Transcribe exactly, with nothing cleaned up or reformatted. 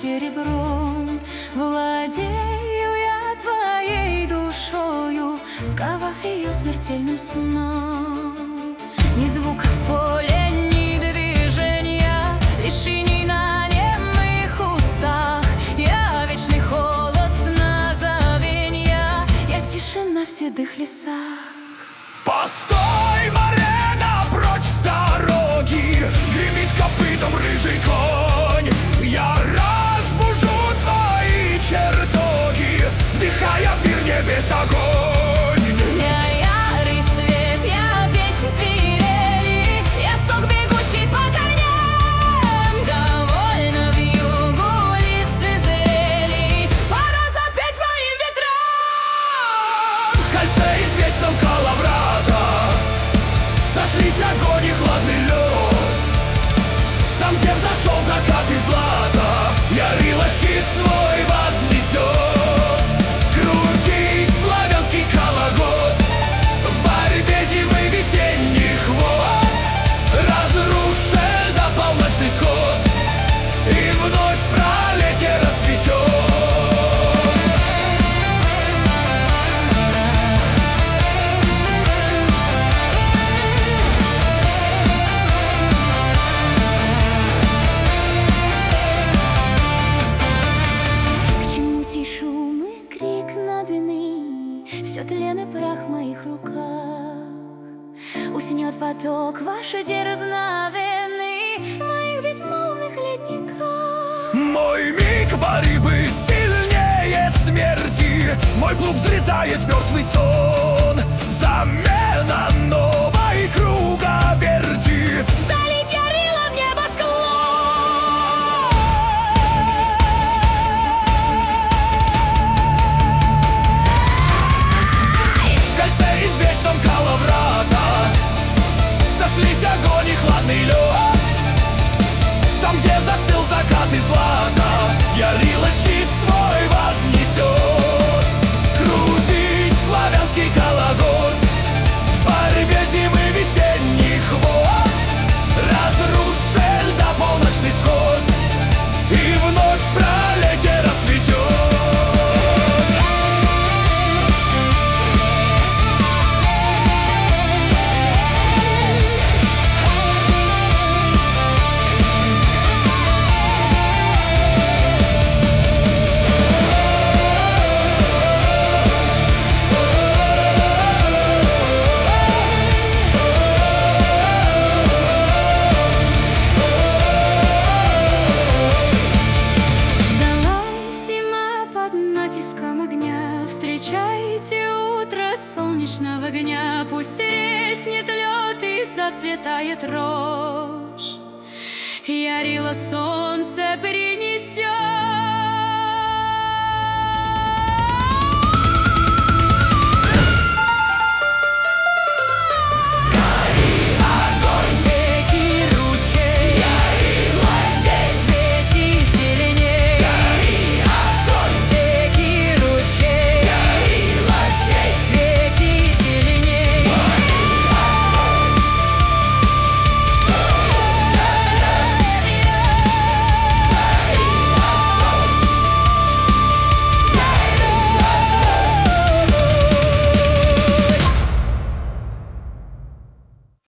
серебром. Владею я твоей душою, сковав ее смертельным сном. Ни звука в поле, ни движения, лишь иней на немых устах. Я вечный холод сна забвенья, я тишина в седых лесах. Постой, Марена, прочь с дороги! Гремит копытом рыжий конь. Я разбужу твои чертоги, вдыхая в мир небес огонь. Я ярый свет, я песнь свирели, я сок, бегущий по корням. Довольно вьюгу лица зрели, пора запеть моим ветрам. В кольце извечном Калаврата сошлись огонь и хладный лед. Там, где взошел закат из злата, Ярила щит свой вознесет. Крутись, славянский колокот, в борьбе зимы весенних вод. Разрушен до полночный сход, и вновь в пролете расцветет. Все тлен и прах в моих руках. Уснет поток ваш дерзновенный в моих безмолвных ледниках. Мой миг борьбы сильнее смерти, мой плуг взрезает мертвый сон. Замена новой круговерти, залить Ярила в небосклон. в кольце извечном Калаврата сошлись огонь и хладный лед. Там, где застыл закат из злата, Ярила щит свой вознесет. Крутись, славянский колокот, в борьбе зимы весенних вод. Разрушен до полночный сход, и вновь в пролете расцветет. Встречайте утро солнечного дня, пусть треснет лед и зацветает рожь. Ярила солнце принесет.